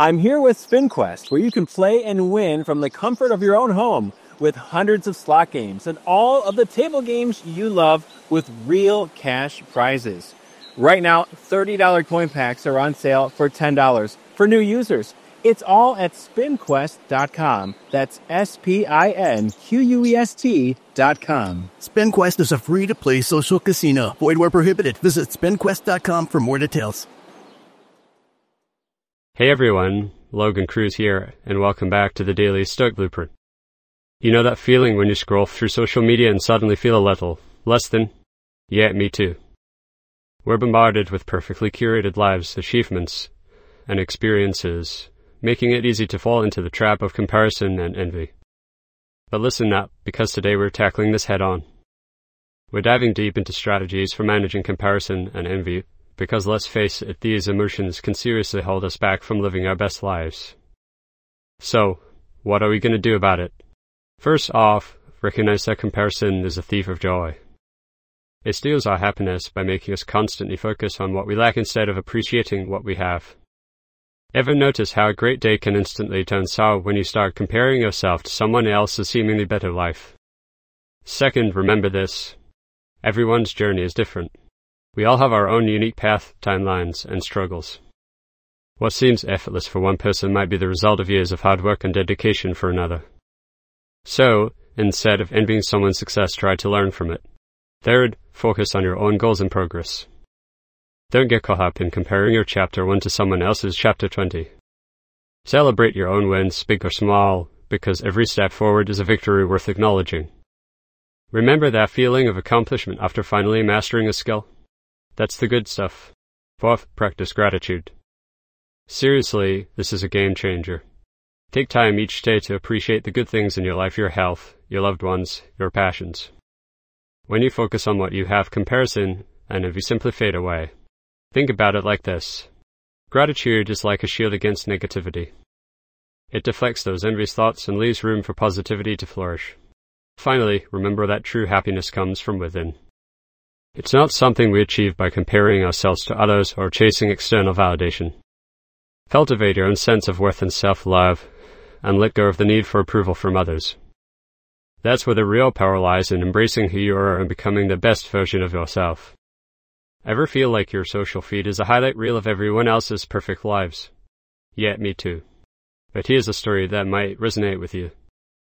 I'm here with SpinQuest, where you can play and win from the comfort of your own home with hundreds of slot games and all of the table games you love with real cash prizes. Right now, $30 coin packs are on sale for $10 for new users. It's all at SpinQuest.com. That's SpinQuest.com. SpinQuest is a free-to-play social casino. Void where prohibited. Visit SpinQuest.com for more details. Hey everyone, Logan Cruz here, and welcome back to the Daily Stoic Blueprint. You know that feeling when you scroll through social media and suddenly feel a little less than? Yeah, me too. We're bombarded with perfectly curated lives, achievements, and experiences, making it easy to fall into the trap of comparison and envy. But listen up, because today we're tackling this head on. We're diving deep into strategies for managing comparison and envy, because let's face it, these emotions can seriously hold us back from living our best lives. So, what are we going to do about it? First off, recognize that comparison is a thief of joy. It steals our happiness by making us constantly focus on what we lack instead of appreciating what we have. Ever notice how a great day can instantly turn sour when you start comparing yourself to someone else's seemingly better life? Second, remember this. Everyone's journey is different. We all have our own unique path, timelines, and struggles. What seems effortless for one person might be the result of years of hard work and dedication for another. So, instead of envying someone's success, try to learn from it. Third, focus on your own goals and progress. Don't get caught up in comparing your chapter 1 to someone else's chapter 20. Celebrate your own wins, big or small, because every step forward is a victory worth acknowledging. Remember that feeling of accomplishment after finally mastering a skill? That's the good stuff. Fourth, practice gratitude. Seriously, this is a game changer. Take time each day to appreciate the good things in your life, your health, your loved ones, your passions. When you focus on what you have, comparison and envy simply fade away. Think about it like this. Gratitude is like a shield against negativity. It deflects those envious thoughts and leaves room for positivity to flourish. Finally, remember that true happiness comes from within. It's not something we achieve by comparing ourselves to others or chasing external validation. Cultivate your own sense of worth and self-love, and let go of the need for approval from others. That's where the real power lies, in embracing who you are and becoming the best version of yourself. Ever feel like your social feed is a highlight reel of everyone else's perfect lives? Yeah, me too. But here's a story that might resonate with you.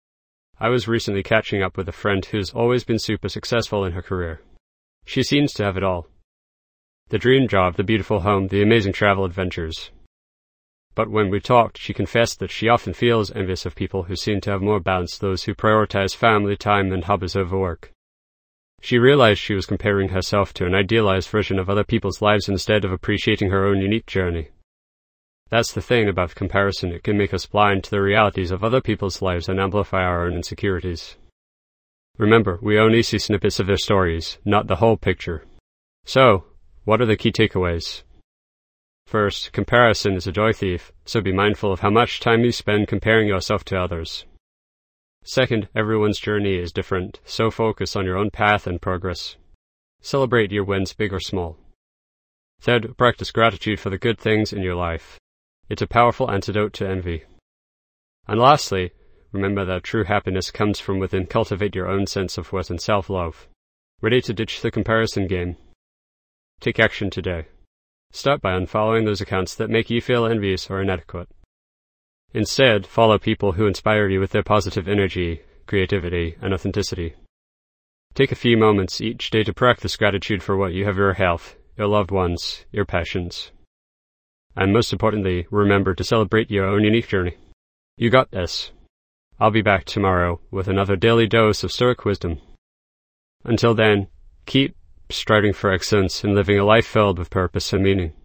I was recently catching up with a friend who's always been super successful in her career. She seems to have it all. The dream job, the beautiful home, the amazing travel adventures. But when we talked, she confessed that she often feels envious of people who seem to have more balance, those who prioritize family time and hobbies over work. She realized she was comparing herself to an idealized version of other people's lives instead of appreciating her own unique journey. That's the thing about comparison, it can make us blind to the realities of other people's lives and amplify our own insecurities. Remember, we only see snippets of their stories, not the whole picture. So, what are the key takeaways? First, comparison is a joy thief, so be mindful of how much time you spend comparing yourself to others. Second, everyone's journey is different, so focus on your own path and progress. Celebrate your wins, big or small. Third, practice gratitude for the good things in your life. It's a powerful antidote to envy. And lastly, remember that true happiness comes from within. Cultivate your own sense of worth and self-love. Ready to ditch the comparison game? Take action today. Start by unfollowing those accounts that make you feel envious or inadequate. Instead, follow people who inspire you with their positive energy, creativity, and authenticity. Take a few moments each day to practice gratitude for what you have: your health, your loved ones, your passions. And most importantly, remember to celebrate your own unique journey. You got this. I'll be back tomorrow with another daily dose of Stoic wisdom. Until then, keep striving for excellence and living a life filled with purpose and meaning.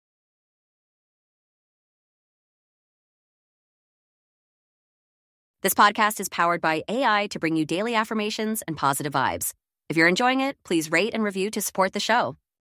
This podcast is powered by AI to bring you daily affirmations and positive vibes. If you're enjoying it, please rate and review to support the show.